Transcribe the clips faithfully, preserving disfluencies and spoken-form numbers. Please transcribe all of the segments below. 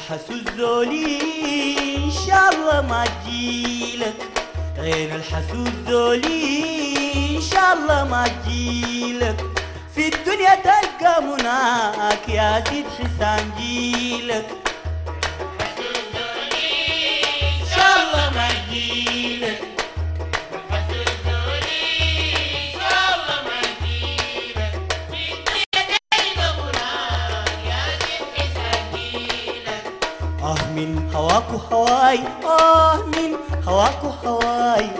الحسود ذولي ان شاء الله ما تجيلك، غير الحسود ذولي ان شاء الله ما تجيلك، في الدنيا تلقى مناك يا زيد حسان جيلك. الحسود ذولي ان شاء الله ما تجيلك، الحسود ذولي ان شاء الله ما تجيلك، في الدنيا تلقى مناك يا زيد حسان جيلك. آه من هواك وهواي، آه من هواك وهواي،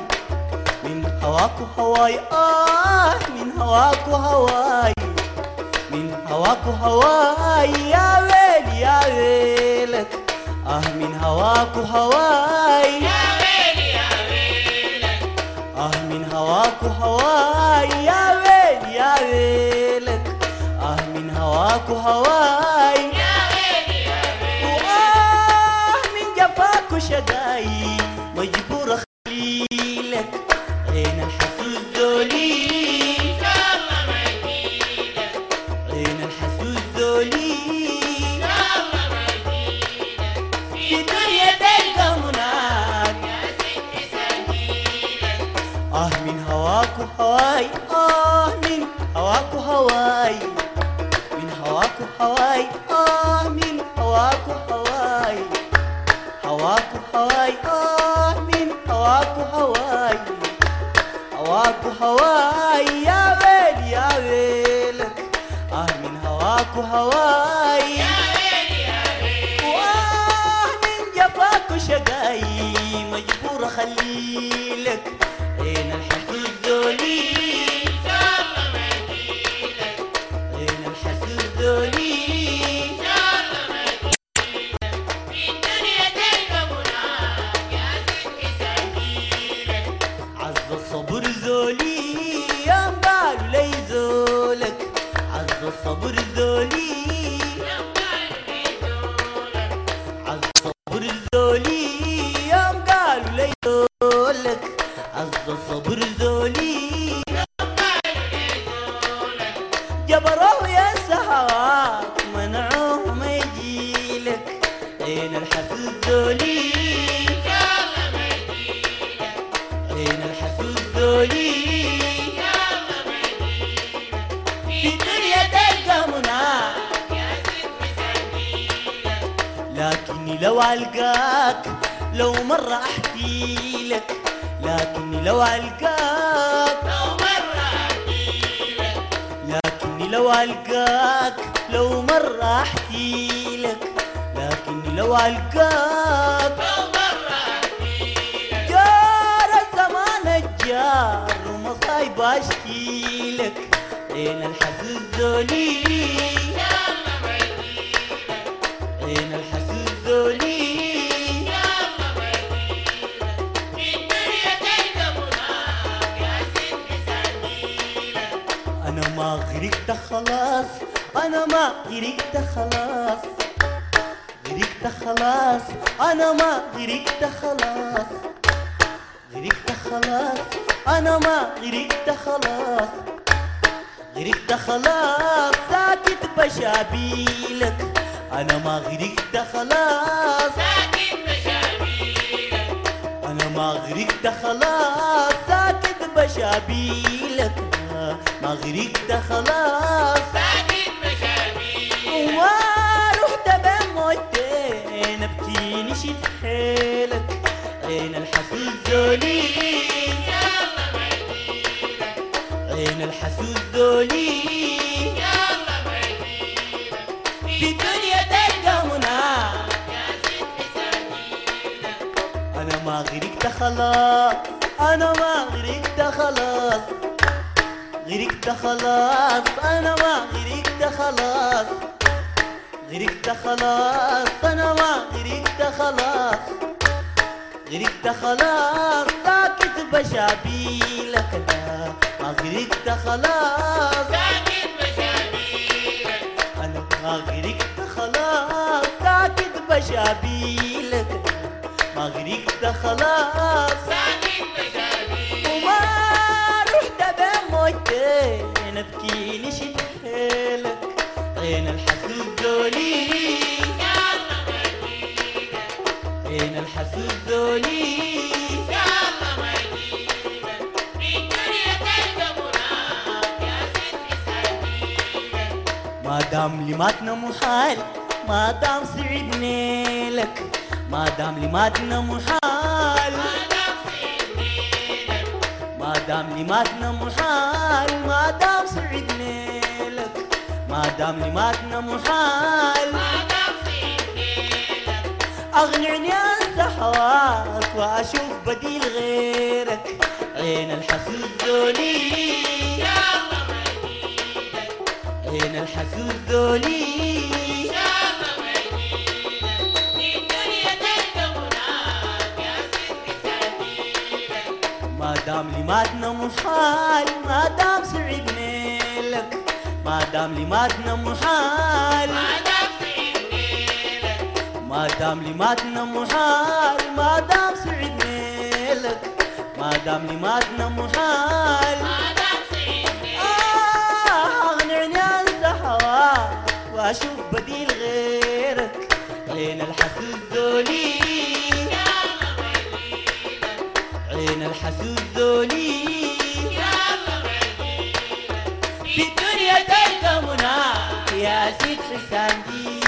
من هواك وهواي، آه من هواك وهواي، من هواك وهواي يا ويلي يا ويلك، آه من هواك وهواي يا ويلي يا ويلك، آه من هواك وهواي يا ويلي يا ويلك، آه من هواك وهواي يا ويلي يا ويلك، وآه من جفاك وشقاي مجبور أخليلك، عين الحسود ذولي ان شاء الله ما تجيلك، عين الحسود ذولي ان شاء الله ما تجيلك، في في الدنيا تلقى مناك، يا زيد حسان جيلك. آه من هواك وهواي، آه من هواك وهواي، من هواك وهواي، آه من هواك وهواي، هواك وهواي، آه من هواك وهواي، هواك وهواي يا ويلي يا ويلك، آه من هواك وهواي يا ويلي يا ويلك، وآه من جفاك وشقاي مجبور أخليلك، عين الحسود ذولي ان شاء الله ما تجيلك، عين الحسود ذولي ان شاء الله ما تجيلك، في الدنيا تلقى مناك يا زيد حسان جيلك. عز الصبر ذولي يوم قالوا لي زولك، عز الصبر ذولي يوم قالوا لي زولك، عز الصبر ذولي يوم قالوا لي زولك، عز الصبر ذولي يوم قالوا لي زولك، جبروه يا سهواك منعوه ما يجيلك، عين الحسود ذولي ان شاء الله ما تجيلك، عين الحسود ذولي ان شاء الله ما تجيلك، في الدنيا تلقى مناك، يا زيد حسان جيلك. لكني لو ألقاك لو مرة أحكي لك، لكني لو ألقاك لو مرة أحكيلك، لكني لو ألقاك لو مرة أحكي لك، لكني لو ألقاك لو مرة أحكيلك، جار الزمان الجار ومصايب أشكي لك، عين الحسود ذولي إن شاء الله ما تجيلك، عين الحسود ذولي إن شاء الله ما تجيلك، في الدنيا تلقى مناك يا زيد حسان جيلك. أنا ما غرقت خلاص، أنا ما غرقت خلاص، غرقت خلاص، أنا ما غرقت خلاص، غرقت خلاص، أنا ما غرقت خلاص، غرقت خلاص، ساكت بشابيلك، أنا ما غرقت خلاص، ساكت بشابيلك، أنا ما غرقت خلاص، ساكت بشابيلك، ما غرقت خلاص، ساكت بشابيلك، وما رحت بين موتين ابكي نشد حيلك، عين الحسود ذولي إن شاء الله ما تجيلك، عين الحسود ذولي إن شاء الله ما تجيلك، في الدنيا تلقى مناك، يا زيد حسان جيلك. أنا ما غرقت خلاص، أنا ما غرقت خلاص، غرقت خلاص، أنا ما غرقت خلاص، غرقت خلاص، أنا ما غرقت خلاص، غرقت خلاص، ساكت بشابيلك، أنا ما غرقت خلاص، ساكت بشابيلك، أنا ما غرقت خلاص، ساكت بشابيلك، ما غرقت خلاص، ساكت بشابيلك، وما رحت بين موتين ابكي نشد حيلك، عين الحسود ذولي إن شاء الله ما تجيلك، عين الحسود ذولي إن شاء الله ما يجيلك في الدنيا تلقى مناك يا ست حسابيلك ما دام لماتنا محال ما دام صعب نيلك ما دام لماتنا محال ما دام سنينك ما دام لماتنا محال ما دام صعب نيلك ما دام لماتنا محال ما دام سنينك أغنعني أنسى هواك وأشوف بديل غيرك عين الحسود ذولي إن شاء الله ما يجيلك عين الحسود ذولي إن شاء الله ما يجيلك في الدنيا تلقى مناك يا ست حسابيلك ما دام لماتنا محال ما دام صعب نيلك ما دام لماتنا محال ما دام سنينك ما دام لماتنا محال ما دام صعب نيلك ما دام لماتنا محال ما دام سنينك آه أغنعني أنسى هواك وأشوف بديل غيرك عين الحسود ذولي إن شاء الله ما يجيلك عين الحسود ذولي إن شاء الله ما يجيلك في الدنيا تلقى منى يا سيد حسان دي